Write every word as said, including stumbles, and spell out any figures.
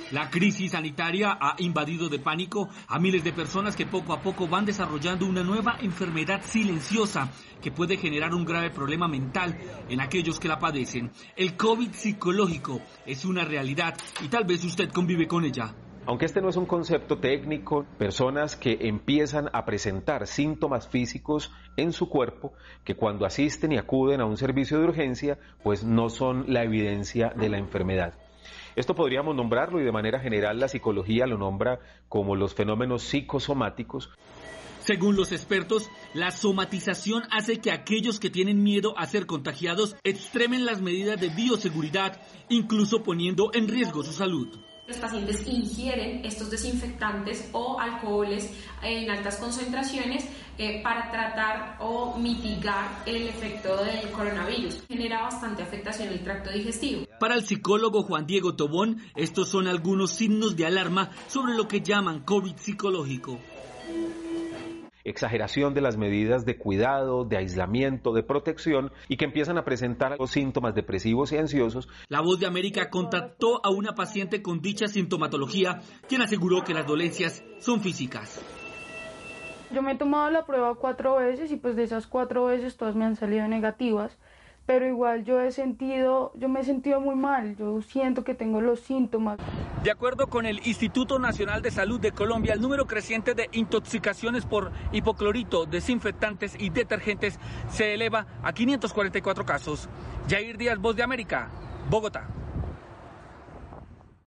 La crisis sanitaria ha invadido de pánico a miles de personas que poco a poco van desarrollando una nueva enfermedad silenciosa que puede generar un grave problema mental en aquellos que la padecen. El COVID psicológico es una realidad y tal vez usted convive con ella. Aunque este no es un concepto técnico, personas que empiezan a presentar síntomas físicos en su cuerpo, que cuando asisten y acuden a un servicio de urgencia, pues no son la evidencia de la enfermedad. Esto podríamos nombrarlo y de manera general la psicología lo nombra como los fenómenos psicosomáticos. Según los expertos, la somatización hace que aquellos que tienen miedo a ser contagiados extremen las medidas de bioseguridad, incluso poniendo en riesgo su salud. Los pacientes ingieren estos desinfectantes o alcoholes en altas concentraciones eh, para tratar o mitigar el efecto del coronavirus. Genera bastante afectación el tracto digestivo. Para el psicólogo Juan Diego Tobón, estos son algunos signos de alarma sobre lo que llaman COVID psicológico. Exageración de las medidas de cuidado, de aislamiento, de protección y que empiezan a presentar los síntomas depresivos y ansiosos. La Voz de América contactó a una paciente con dicha sintomatología, quien aseguró que las dolencias son físicas. Yo me he tomado la prueba cuatro veces y pues de esas cuatro veces todas me han salido negativas. Pero igual yo he sentido, yo me he sentido muy mal, yo siento que tengo los síntomas. De acuerdo con el Instituto Nacional de Salud de Colombia, el número creciente de intoxicaciones por hipoclorito, desinfectantes y detergentes se eleva a quinientos cuarenta y cuatro casos. Yair Díaz, Voz de América, Bogotá.